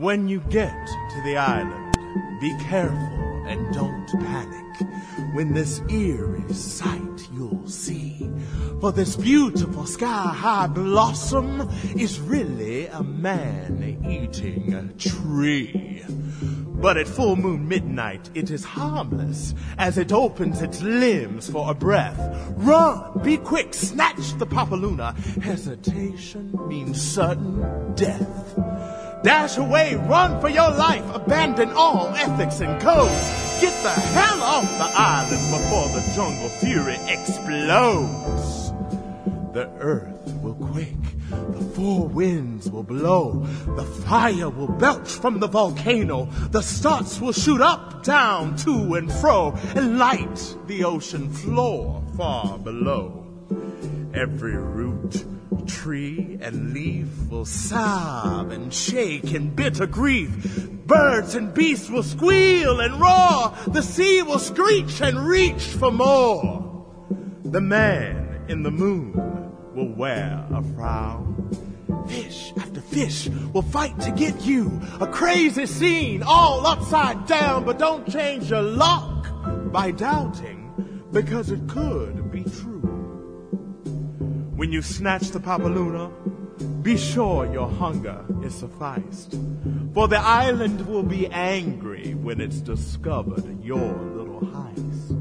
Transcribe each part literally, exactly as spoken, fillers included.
When you get to the island, be careful and don't panic when this eerie sight you'll see. For this beautiful sky-high blossom is really a man-eating tree. But at full moon midnight, it is harmless as it opens its limbs for a breath. Run, be quick, snatch the Papaluna. Hesitation means certain death. Dash away, run for your life, abandon all ethics and codes. Get the hell off the island before the jungle fury explodes. The earth will quake, the four winds will blow, the fire will belch from the volcano, the stars will shoot up, down, to and fro, and light the ocean floor far below. Every root, tree, and leaf will sob and shake in bitter grief. Birds and beasts will squeal and roar. The sea will screech and reach for more. The man in the moon will wear a frown. Fish after fish will fight to get you. A crazy scene all upside down, but don't change your luck by doubting, because it could be true. When you snatch the Papaluna, be sure your hunger is sufficed, for the island will be angry when it's discovered your little heist.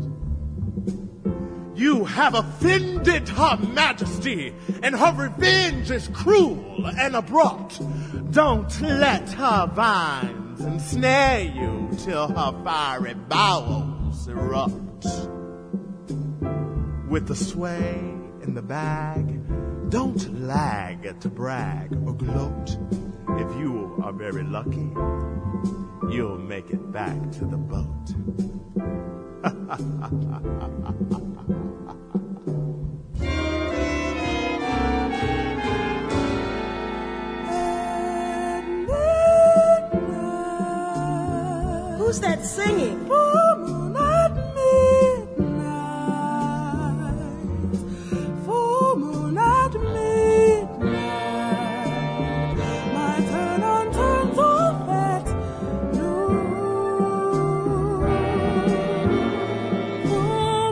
You have offended her majesty, and her revenge is cruel and abrupt. Don't let her vines ensnare you till her fiery bowels erupt. With the sway in the bag, don't lag to brag or gloat. If you are very lucky, you'll make it back to the boat. Who's that singing? Full moon at midnight. Full moon at midnight. My turn on turns of at noon. Full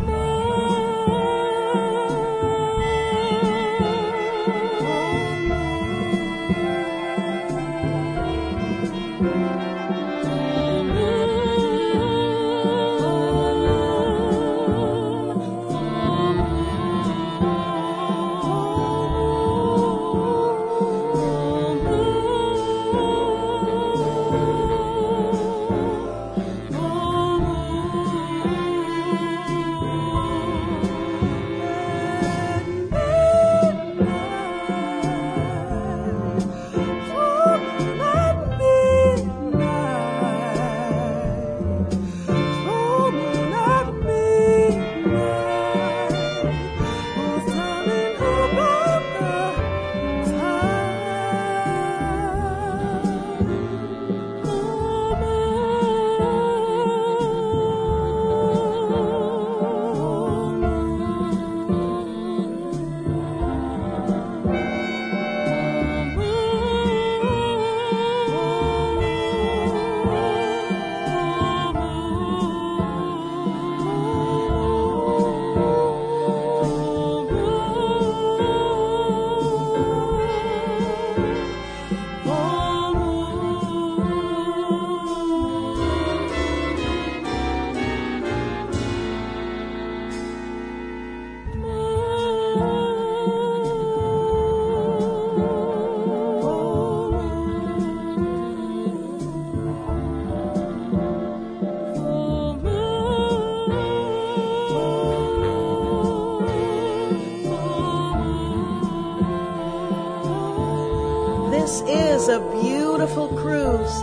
This is a beautiful cruise.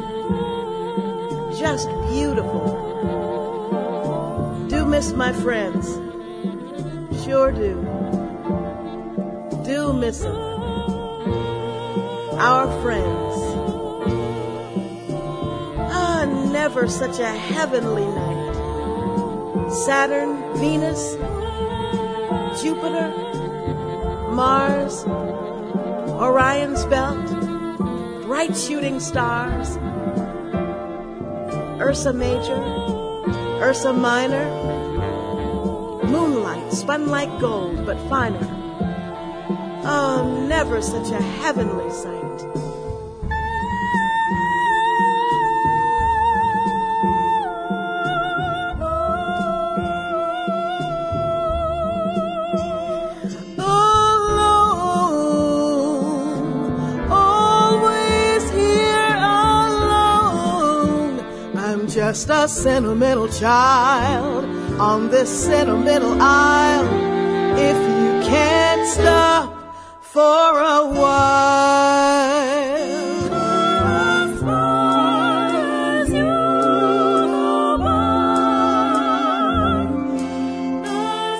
Just beautiful. Do miss my friends. Sure do. Do miss them. Our friends. Ah, never such a heavenly night. Saturn, Venus, Jupiter, Mars, Orion's belt, bright shooting stars. Ursa Major, Ursa Minor, moonlight spun like gold but finer. Oh, never such a heavenly sight. Just a sentimental child on this sentimental isle. If you can't stop for a while, as far as you go by, the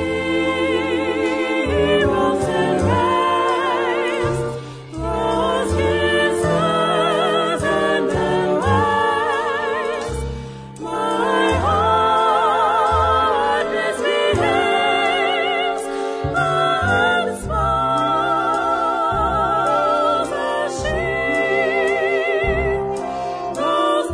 sea rolls and waves, rose kisses and then waves. My heart misbehaves and smiles as she goes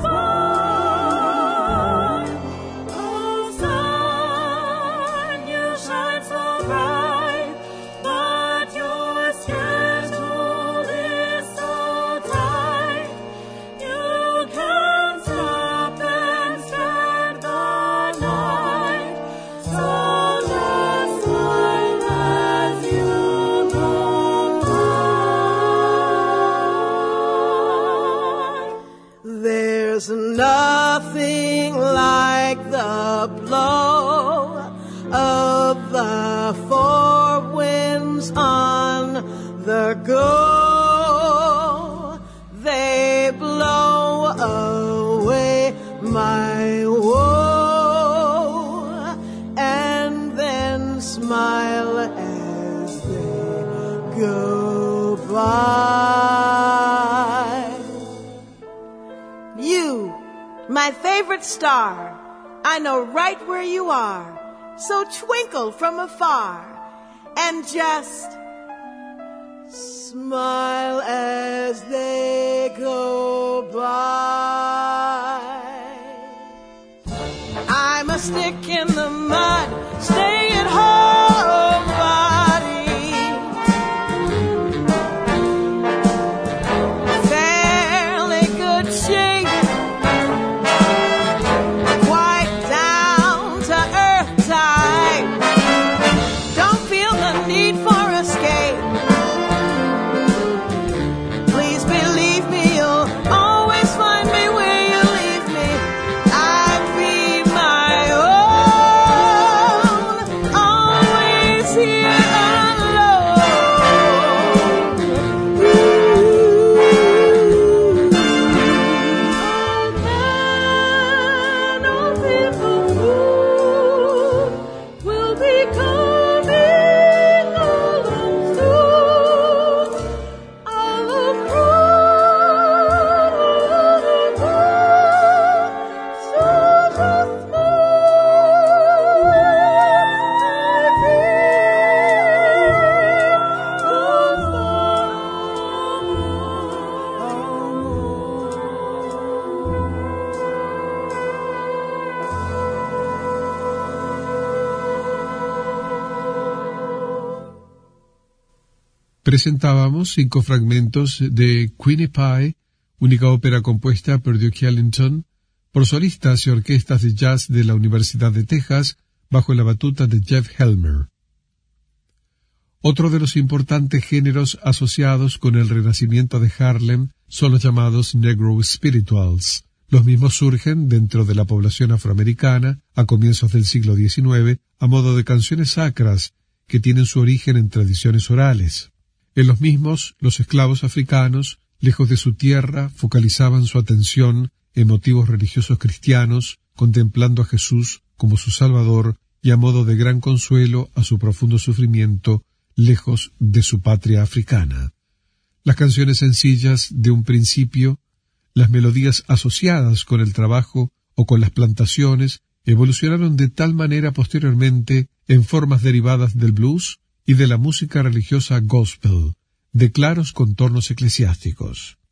by. Oh, sun, you shine so bright, but your schedule is so tight. You can't stop and stand the night. So just smile as you go by. There's nothing like the blow of the four winds on the go. They blow away my woe and then smile as they go by. You, my favorite star, I know right where you are. So twinkle from afar and just Smile as they go by. I'm a stick in the mud, stay at home body. Fairly good shape, quite down to earth type. Don't feel the need for escape. Please believe me, you'll always find me where you leave me. I'd be my own, always here alone. Ooh. Oh man, oh people moon will be coming along soon. All across, so just Presentábamos cinco fragmentos de Queenie Pie, única ópera compuesta por Duke Ellington, por solistas y orquestas de jazz de la Universidad de Texas, bajo la batuta de Jeff Helmer. Otro de los importantes géneros asociados con el renacimiento de Harlem son los llamados Negro Spirituals. Los mismos surgen dentro de la población afroamericana a comienzos del siglo diecinueve a modo de canciones sacras que tienen su origen en tradiciones orales. En los mismos, los esclavos africanos, lejos de su tierra, focalizaban su atención en motivos religiosos cristianos, contemplando a Jesús como su Salvador y a modo de gran consuelo a su profundo sufrimiento, lejos de su patria africana. Las canciones sencillas de un principio, las melodías asociadas con el trabajo o con las plantaciones, evolucionaron de tal manera posteriormente en formas derivadas del blues y de la música religiosa gospel, de claros contornos eclesiásticos.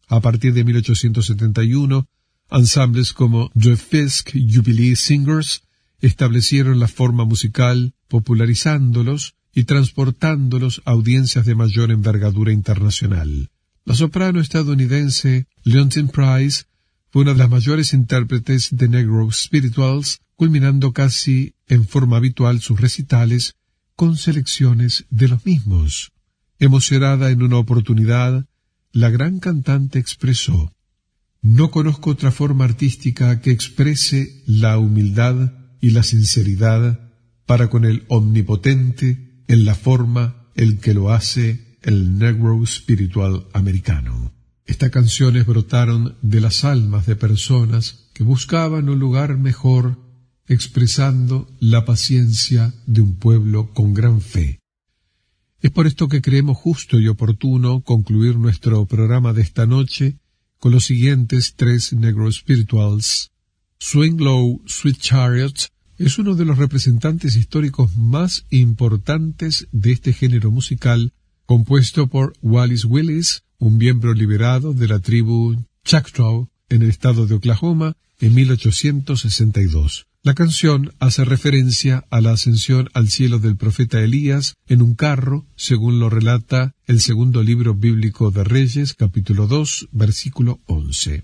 A partir de mil ochocientos setenta y uno, ensambles como The Fisk Jubilee Singers establecieron la forma musical, popularizándolos y transportándolos a audiencias de mayor envergadura internacional. La soprano estadounidense Leontyne Price fue una de las mayores intérpretes de Negro Spirituals, culminando casi en forma habitual sus recitales con selecciones de los mismos. Emocionada en una oportunidad, la gran cantante expresó: «No conozco otra forma artística que exprese la humildad y la sinceridad para con el omnipotente en la forma en que lo hace el Negro Spiritual americano». Estas canciones brotaron de las almas de personas que buscaban un lugar mejor, expresando la paciencia de un pueblo con gran fe. Es por esto que creemos justo y oportuno concluir nuestro programa de esta noche con los siguientes tres Negro Spirituals. Swing Low, Sweet Chariot es uno de los representantes históricos más importantes de este género musical, compuesto por Wallace Willis, un miembro liberado de la tribu Choctaw en el estado de Oklahoma en mil ochocientos sesenta y dos. La canción hace referencia a la ascensión al cielo del profeta Elías en un carro, según lo relata el segundo libro bíblico de Reyes, capítulo dos, versículo once.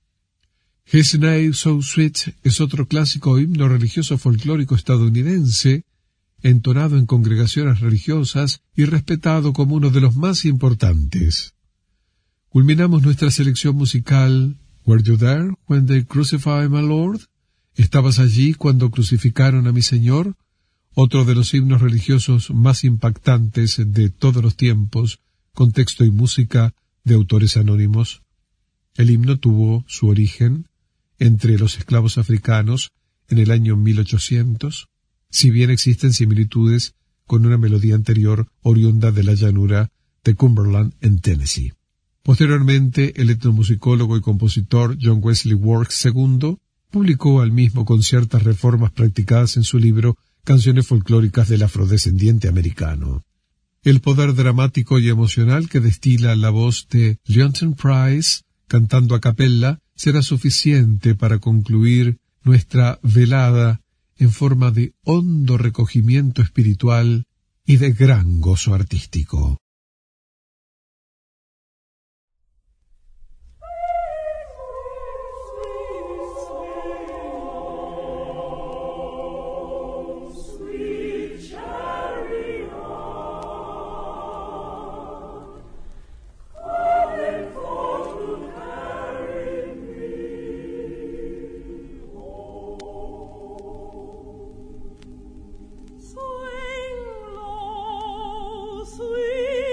His Name So Sweet es otro clásico himno religioso folclórico estadounidense, entonado en congregaciones religiosas y respetado como uno de los más importantes. Culminamos nuestra selección musical Were You There When They Crucified My Lord? ¿Estabas allí cuando crucificaron a mi Señor? Otro de los himnos religiosos más impactantes de todos los tiempos, con texto y música de autores anónimos. El himno tuvo su origen entre los esclavos africanos en el año mil ochocientos, si bien existen similitudes con una melodía anterior oriunda de la llanura de Cumberland en Tennessee. Posteriormente, el etnomusicólogo y compositor John Wesley Works segundo publicó al mismo con ciertas reformas practicadas en su libro Canciones folclóricas del afrodescendiente americano. El poder dramático y emocional que destila la voz de Leontyne Price, cantando a capella, será suficiente para concluir nuestra velada en forma de hondo recogimiento espiritual y de gran gozo artístico. Sweet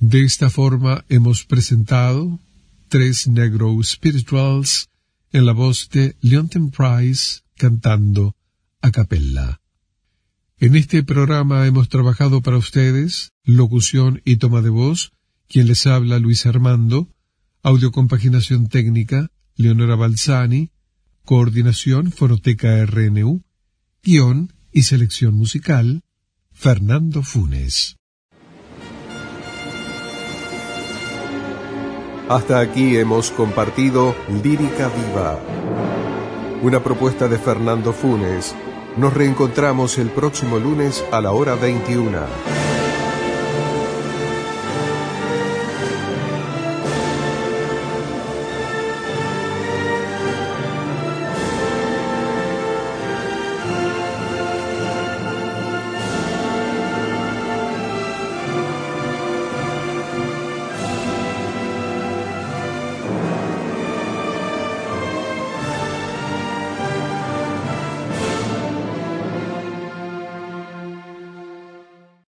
De esta forma hemos presentado tres Negro Spirituals en la voz de Leontyne Price cantando a capella. En este programa hemos trabajado para ustedes locución y toma de voz, quien les habla Luis Armando, audiocompaginación técnica Leonora Balzani, coordinación Fonoteca R N U, guión y selección musical Fernando Funes. Hasta aquí hemos compartido Lírica Viva, una propuesta de Fernando Funes. Nos reencontramos el próximo lunes a la hora veintiuna.